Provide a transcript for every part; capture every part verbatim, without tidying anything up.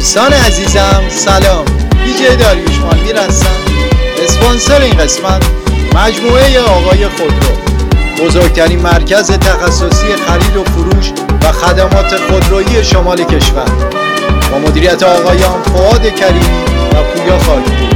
دوستان عزیزم سلام، دیجی داریوش مالمیر هستم. اسپانسر این قسمت مجموعه آقای خودرو، بزرگترین مرکز تخصصی خرید و فروش و خدمات خودرویی شمال کشور، با مدیریت آقایان فؤاد کریمی و پویا خاکپور.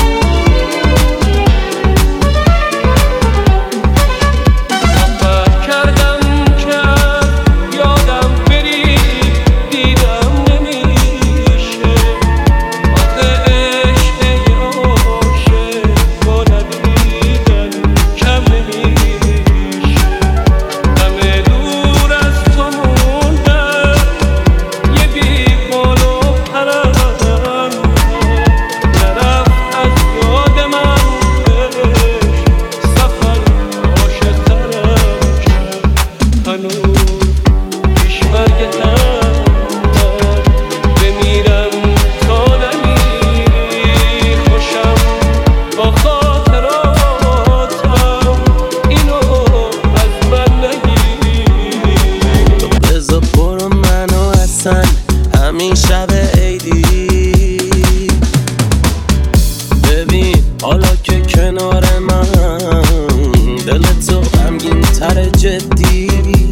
همین شب عیدی ببین حالا که کنار من دل تو غمگین تر جدی،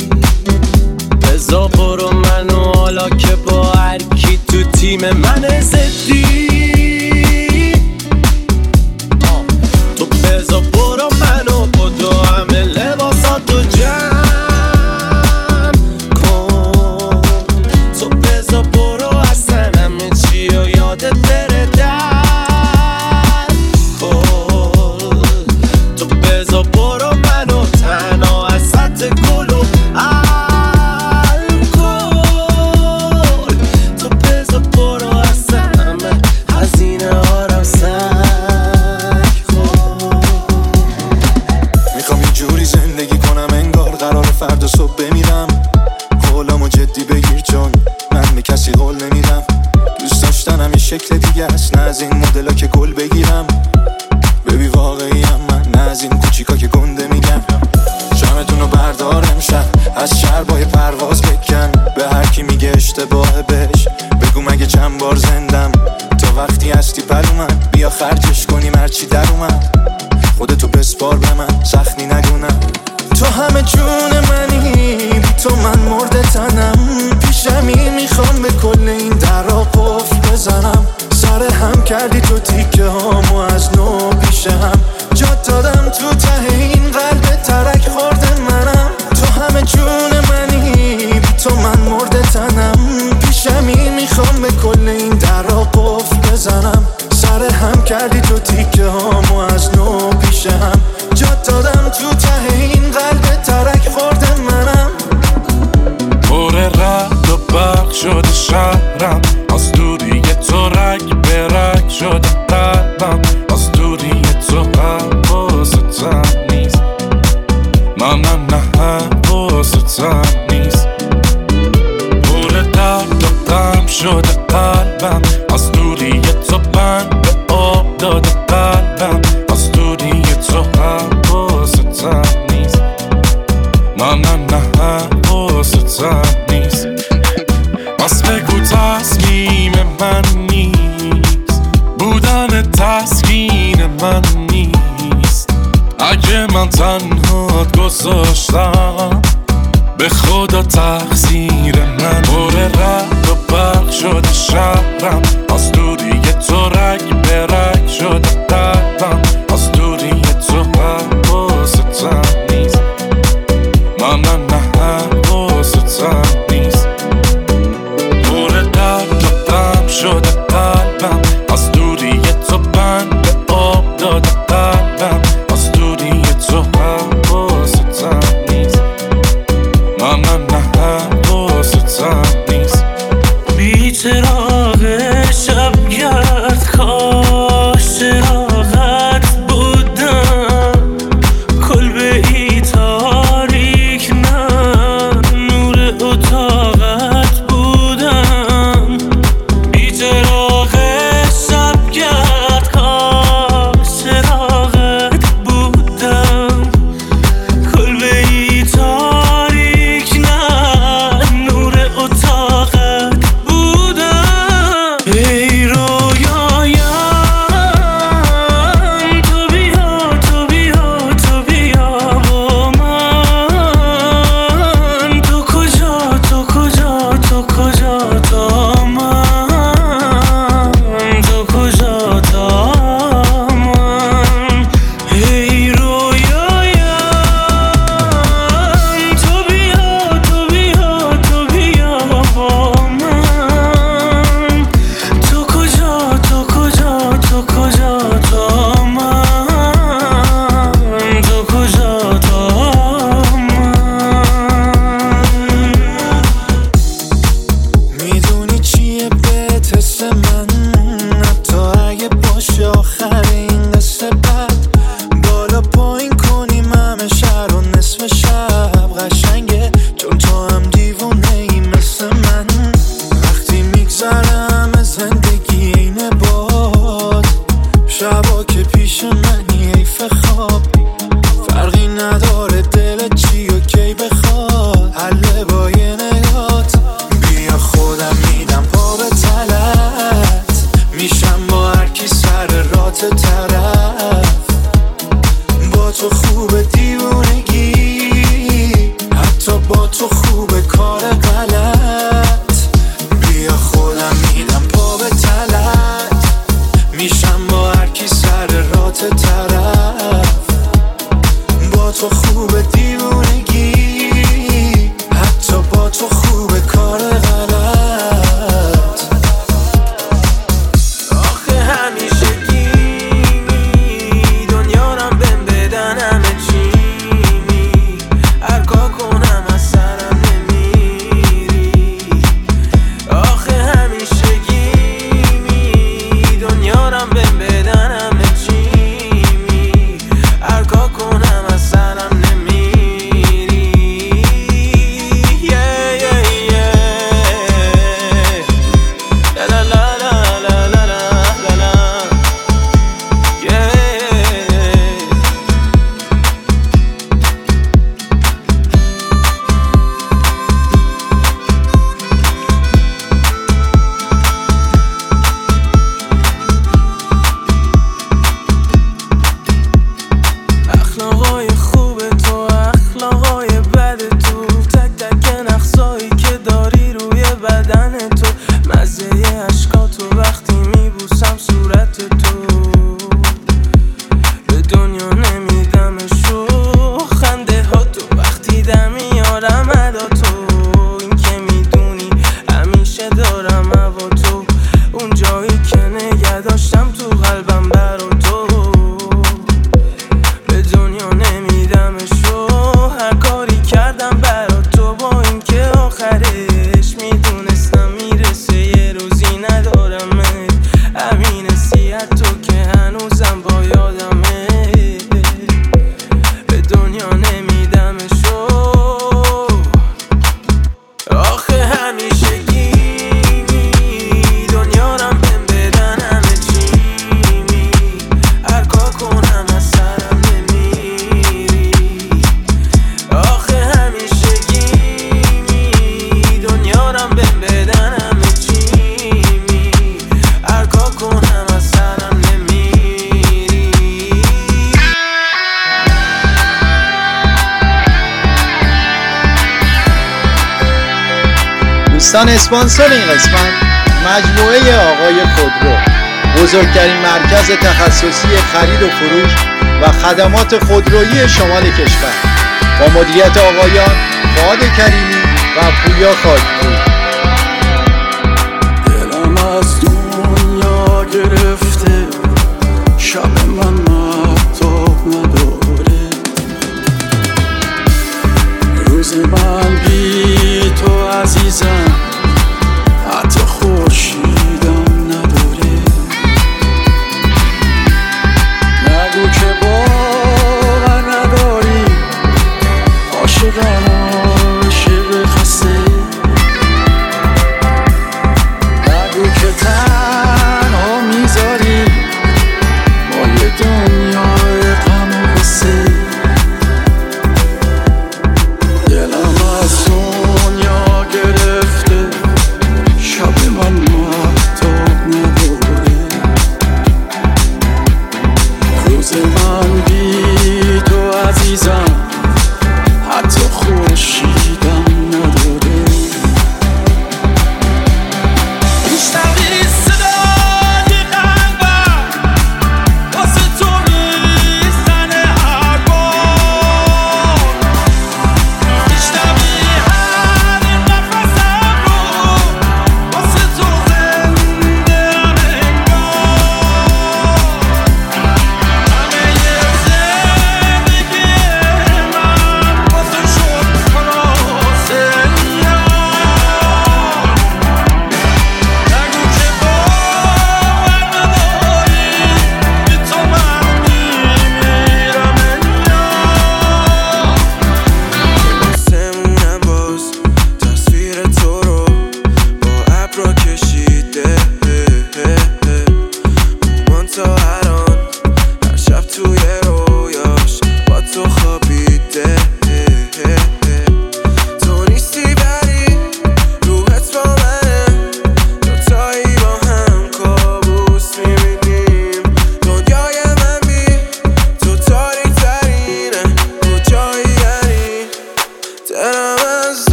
بزا برو منو حالا که با هر کی تو تیم من زدی. تو بزا برو منو بدو همه لباساتو جمع فردا صبح بمیرم. قولامو جدی بگیر چون من به کسی قول نمیدم. دوست داشتنم یه شکل دیگه است، نه از این مدلا که گل بگیرم. ببی واقعیم من، نه از این کوچیکا که گنده میگم. جامتونو بردار امشب از شربای پرواز بکن. به هر کی میگه اشتباهه بهش بگو مگه چند بار زندم. تا وقتی هستی پلو من بیا خرجش کنیم هرچی در اومد. خودتو بسپار به من سختی نگونم. تو همه جون منی، بی تو من مرده تنم. پیشمی میخوام به کل این درا قفل بزنم. سر هم کردی تو تیکه هامو از نو پیش هم جات دادم. تو ته این قلب ترک خورده منم. تو همه جون منی، بی تو من مرده تنم. پیشمی میخوام به کل این درا قفل بزنم. سر هم کردی تو تیکه هامو از نو پیش هم جات دادم. تو ته این قلب ترک خورده منم. پر رد و برق شده شهرم، از دوری تو رگ به رگ شده قلبم. از دوری تو حواستم نیست، نه نه نه حواستم نیست. پر درد و غم شده قلبم، از دوری تو بند به آب داده قلبم. از دوری تو حواستم نیست، نه نه نه حواستم نیست. بس بگو تسلیم من نیست، بودن تسکین من نیست. اگه من تنهات گذاشتم به خدا تقصیر من. پر رد و برق شده شهرم، از دوری تو رگ به رگ شده قلبم. از دوری تو حواستم نیست، نه نه نه حواستم نیست. پر درد و غم شده قلبم، از دوری تو بند به آب داده قلبم. از دوری تو حواستم نیست، نه نه نه حواستم نیست. بی چراغ شب گرد کاش چراغت بودم. کلبه ای تاریک من نور اتاقت بودم. بی چراغ شب گرد کاش چراغت بودم. کلبه ای تاریک نه نور اتاقت بودم. میگذرم زندگی اینه باد، شبا که پیش منی حیف خواب، فرقی نداره دل چی و کی بخواد، حله با یه نگات. بیا خودم میدم پا به تلت، میشم با هر کی سر رات طرف، با تو خوبه دیوونگی، حتی با تو خوبه کار غلط. بیا خودم میدم پا به تلت، میشم با هر کی سر رات طرف، با تو خوبه دیوونگی، حتی با تو خوبه کار غلط. آخه همیشه گیمی دنیا رم بهم بدن همه چیمی، هر کار کنم از سرم نمیری. آخه همیشه گیمی دنیا رم بهم بدن همه چیمی، هر کار کنم از سرم نمیری. yeah, yeah, yeah. La la la la la la la la. Yeah. اخلاقای خوب تو، اخلاقای بد تو، تک تک نقصایی که داری روی بدن تو، مزه اشکاتو وقتی میبوسم صورت تو، به دنیا نمیدمشو خنده ها تو، وقتی دم میارم ادا تو، این که میدونی همیشه دارم هوا تو، اون جایی که نگه داشتم تو قلبم برا تو، به دنیا نمیدمشو هر کاری کردم برا تو، با اینکه آخرش میدونستم میرسه یه روزی ندارمت، همین حسیت تو که هنوزم با یادمه، به دنیا نمیدمشو. آخه همیشه گیمی دنیا رم بهم بدن همه چیمی، هر کار کنم از سرم نمیری. آخه همیشه گیمی دنیا رم بهم بدن همه چیمی، هر کار کنم از سرم نمیری. دوستان، اسپانسر این قسمت مجموعه آقای خودرو، بزرگترین مرکز تخصصی خرید و فروش و خدمات خودرویی شمال کشور، با مدیریت آقایان فؤاد کریمی و پویا خاکپور. دلم از دنیا گرفته، شب من مهتاب نداره، روز من بی تو عزیزم حتی خورشیدم نداره. نگو که باور نداری، عاشقم عاشق خسته،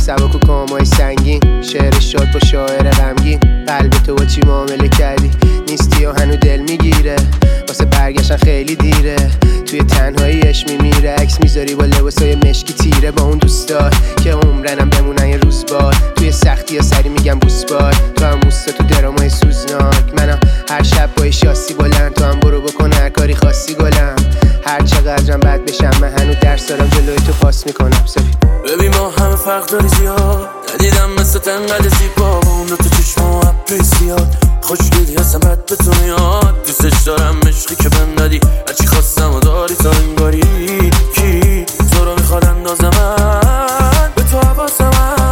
سبک و کامای سنگین، شعر شاد با شاعر غمگین. قلب تو با چی معامله کردی؟ نیستی و هنو دل میگیره، واسه برگشتن خیلی دیره. توی تنهاییش میمیره، عکس میذاری با لباسای مشکی تیره با اون دوستات که عمرنم بمونن یه روز بار. توی سختی ها سری میگم بوس بار، تو هم موستا تو درامای سوزناک. منم هر شب با شاسی بلند، تو هم برو بکن هر کاری خاصی گلم. هر چقدرم بد بشم من هنو درس دارم جلوی تو پاس میکنم سفید. ببین ما همه فرق داری زیاد، ندیدم مثل تنقل زیبا با اون دو تو چشم و ابروی زیاد. خوشگلی هستم بد به تو میاد، دوستش دارم عشقی که بهم دادی، هرچی خواستم و داری تا انگاری. کی تو رو میخواد اندازه من به تو حواسم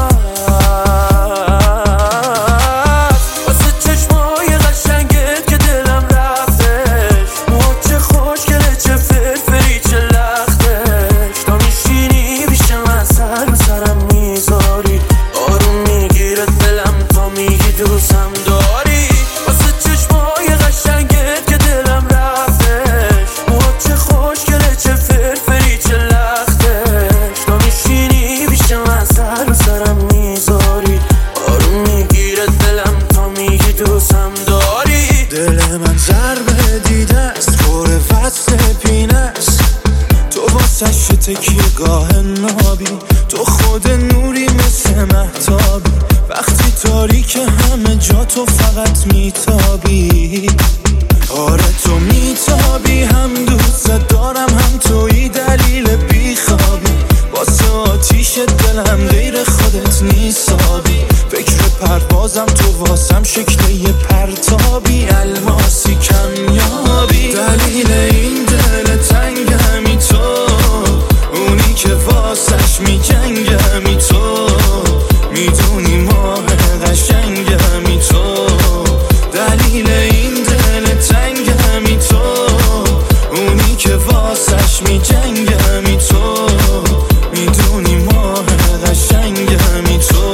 هست، واسه چشمای قشنگت که دلم رفتش. موهات چه خوشگله چه فرفری چه لختش، تا میشینی پیش من سر به سرم میذاری، آروم میگیره دلم تا میگی دوستم داری. واسه چشمای قشنگت که دلم رفتش، موهات چه خوشگله چه فرفری چه لختش، تا میشینی پیش من سر به سرم میذاری، آروم میگیره دلم تا میگی دوستم داری. دل من ضربه دیده است، پر وصل پینه است، تو واسش تکیه گاه نابی، تو خود نوری مثل مهتابی، وقتی تاریک همه جا تو فقط میتابی. آره تو میتابی، هم دوست دارم هم توی دلیل بیخوابی، واسه آتیش دلم غیر خودت نیسابی. فکر پروازم تو واسم شکل یه پرتابی، الماسی کمیابی. دلیل این دل تنگمی تو، اونی که واسش میجنگمی تو، میدونی ماه قشنگمی تو. دلیل این دل تنگمی تو، اونی که واسش میجنگمی تو، میدونی ماه قشنگمی تو.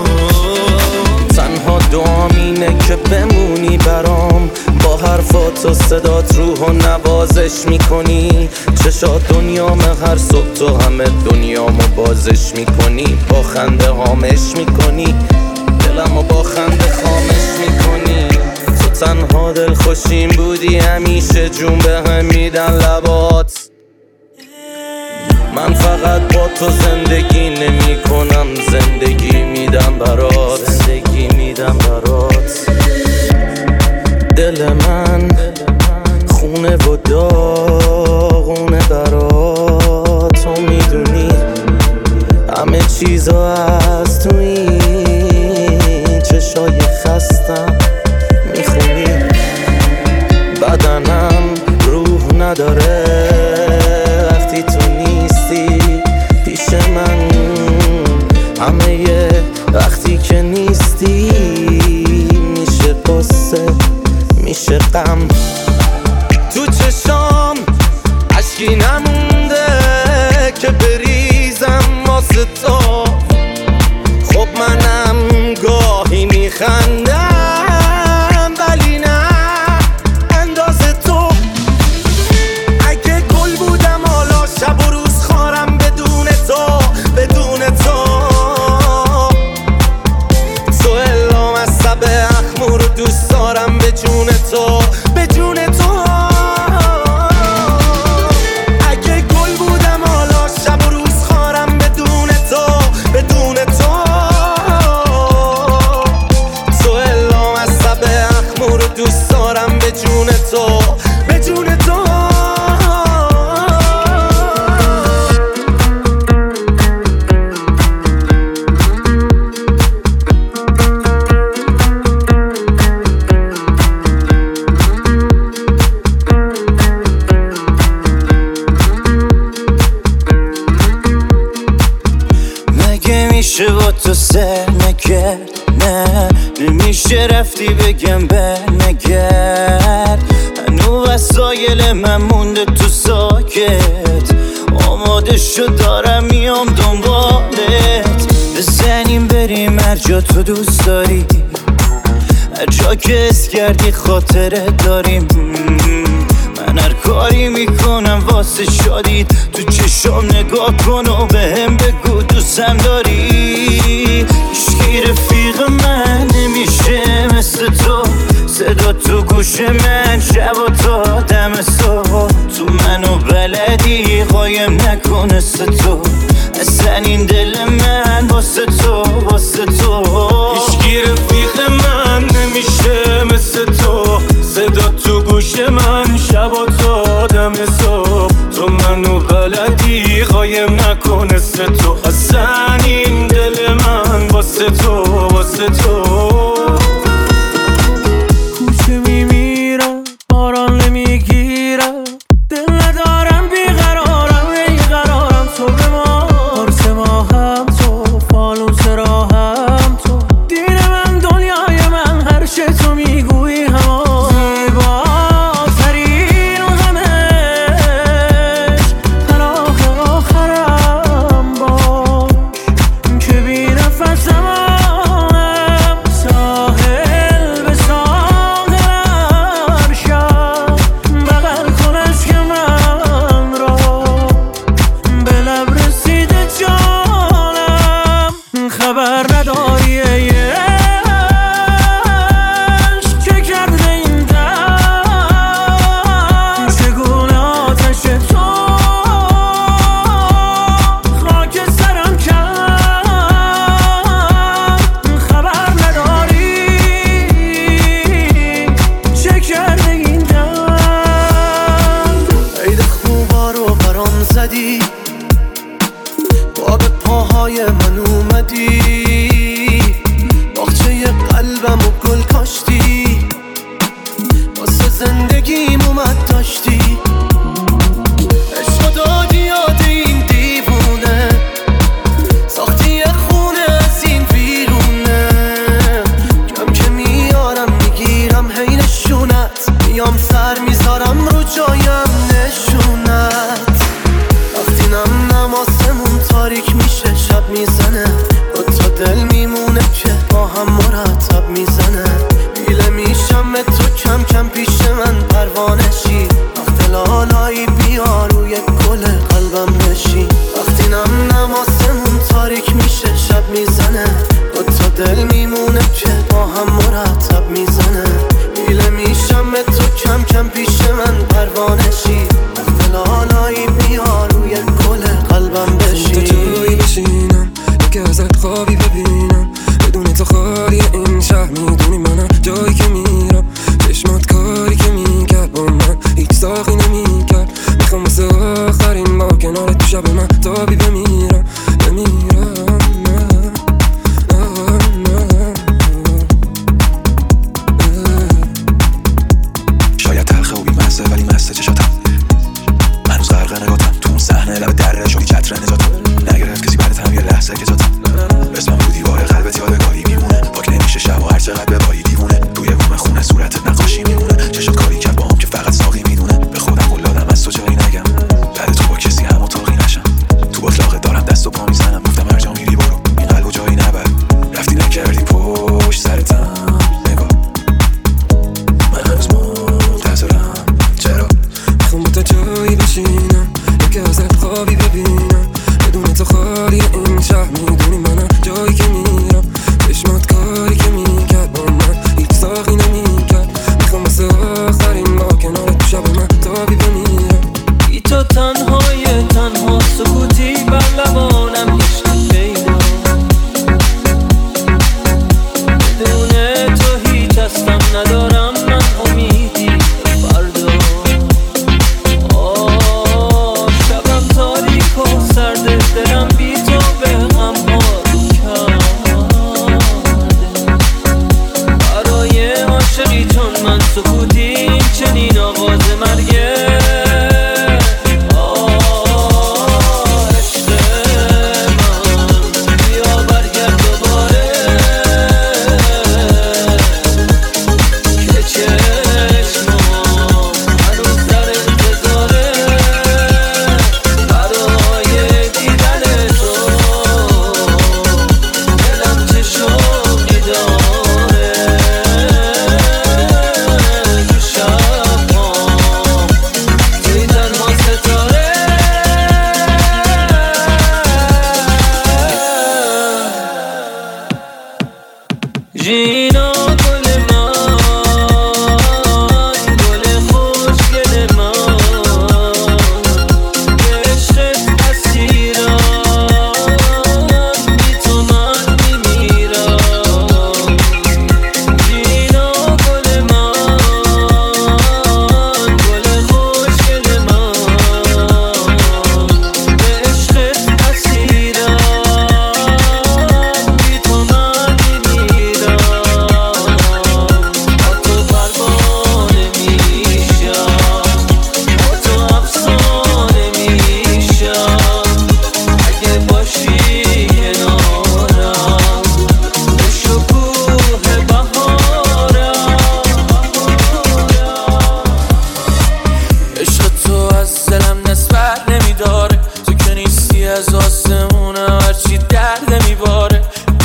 تنها دعام اینه که بمونی برام، با حرفات و صدات روحو نوازش میکنی. چشات دنیامه هر صبح تو همه دنیامو بازش میکنی، با خنده هامش میکنی، دلمو با خنده خامش میکنی. تو تنها دل خوشیم بودی، همیشه جون به هم میدن لبات. من فقط با تو زندگی نمی کنم، زندگی میدم برات، زندگی میدم برات. دل من خونه و داغونه برات، تو میدونی همه چیزا از تو این چشای خستم میخونی. بدنم روح نداره وقتی تو نیستی پیش من، همه وقتی که نیستی میشه قصه میشه غم. تو چشام عشقی نمونده که بریزم واسه تو، خب منم گاهی میخندم ولی نه اندازه تو. اگه گل بودم حالا شب و روز خارم بدون تو، بدون تو. تو الا مصب اخمو رو دوست دارم به جون تو، به جون تو. اگه گل بودم حالا شب و روز خارم بدون تو، بدون تو. تو الا مصب اخمو رو دوست دارم به جون تو، به جون تو. نمیشه با تو سر نکرد، نه نمیشه رفتی بگم بر نگرد. هنو وسایل من مونده تو ساکت، آماده شد دارم میام دنبالت. بزنیم بریم هر جا تو دوست داری، هر جا که اس کردی خاطره داریم. من هر کاری میکنم واسه شادید، تو چشام نگاه کن و به هم بگو دوستم داری. گوش من شب و تا دم صبح تو منو بلدی قایم نکنه تو اصلا این دل من واسه تو واسه تو هیچگی رفیق من نمیشه مثل تو صدا تو گوش من شب و تا دم صبح تو منو بلدی قایم نکنه تو اصلا این دل من واسه تو واسه تو کوچه میمیرم باران نمیگیرم دل ندارم بیقرارم بیقرارم تو به ما قرص ما هم تو فانوس راهم تو دین من دنیای من هر چه تو میگویی هم زیباترین همش پناه آخرم باش که بی نفسم ساحل به ساحل ارشد بغل کنش که من را به لب رسیده جانم خبر نداری ای عشق چه کرده این دم چگونه آتش تو خاک سرم کرد خبر نداری چه کرده این دم عید خوبا رو برام زدی با به پاهای من اومدی باغچه قلبم و گل کاشتی واسه زندگیم اومد داشتی عشق دادی یاد این دیوونه ساختی یه خونه از این بیرونه کم که میارم میگیرم هی نشونت میام سر میذارم رو جایم نشونت وقتی نم نماسمون تاریک میشه شب میزنه دو تا دل میمونه که با هم مرتب میزنه بیله میشم به تو کم کم پیش من پروانه شی وقت لالایی بیا روی گل قلبم بشی وقتی نم نماسمون تاریک میشه شب میزنه دو تا دل میمونه که با هم مرتب میزنه بیله میشم به تو کم کم پیش من پروانه شی وقت لالایی بیا روی گل قلبم بشی تا جایی بشینم که ازت خوابی ببینم بدون تو خالی این شهر میدونی منم جایی که میرم چشمات کاری که میکرد با من هیچ ساقی نمیکرد میخوام واسه آخرین با کنار تو شب من تابی بمیرم بمیرم نه نه نه شاید تلخه و بیمزه ولی مزه چشاتم هنوز غرق نگاتم تو اون صحنه لب دره شدی چتر نجاتم نگرفت کسی برتم یه لحظه که جاتم اسمم رو دیواره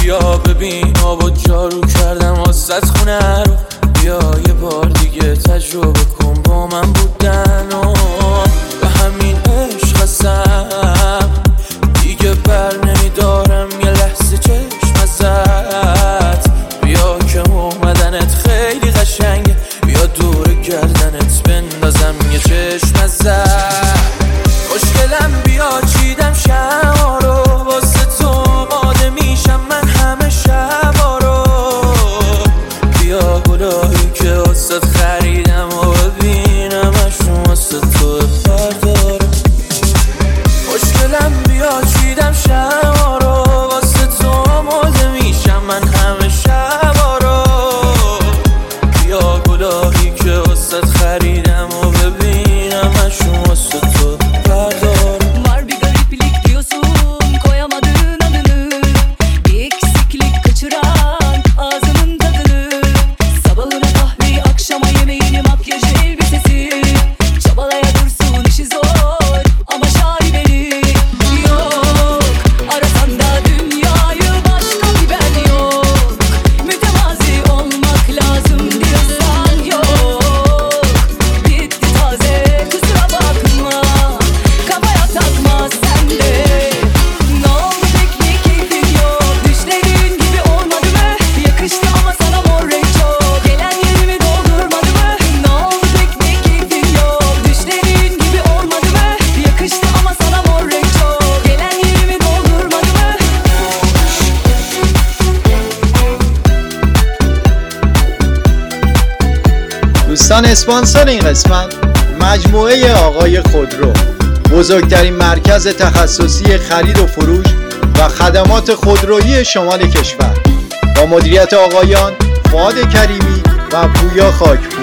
بیا ببین آبا جارو کردم واسه خونه رو، بیا یه بار دیگه تجربه کن با من بودن و به همین عشق هستم دیگه بر نمیدارم یه لحظه چشم ازت. بیا که اومدنت خیلی قشنگه، بیا دور گردنت بندازم یه چشم ازت. خوشگلم بیا چیدم شما رو واسه تو آماده میشم من همه شبا رو. بیا گلایی که واسه خریدم و ببینم اشون واسه تو بردارم. خوشگلم بیا چیدم شما رو واسه تو آماده میشم من همه شبا رو. بیا گلایی که واسه خریدم و ببینم اشون واسه تو bardor. Var bir gariplik diyorsun, koyamadığın adını, bir eksiklik kaçıran ağzının tadını. Sabahına kahveyi, akşama yemeğini, makyajı, elbisesi, çabalaya dursun işi zor ama şaibeli. Yok arasan da dünyayı başka bir ben yok. Mütevazi olmak lazım diyorsan yok. Bitti taze kusura bakma, kafaya takma sen de. Ne oldu pek bir keyfin yok, düşlediğin gibi olmadı mı? Yakıştı ama sana mor renk çok, gelen yerimi doldurmadı mı? Ne oldu pek bir keyfin yok, düşlediğin gibi olmadı mı? Yakıştı ama sana mor renk çok, gelen yerimi doldurmadı mı? دوستان اسپانسر این قسمت مجموعه آقای خودرو، بزرگترین مرکز تخصصی خرید و فروش و خدمات خودرویی شمال کشور، با مدیریت آقایان فؤاد کریمی و پویا خاکپور.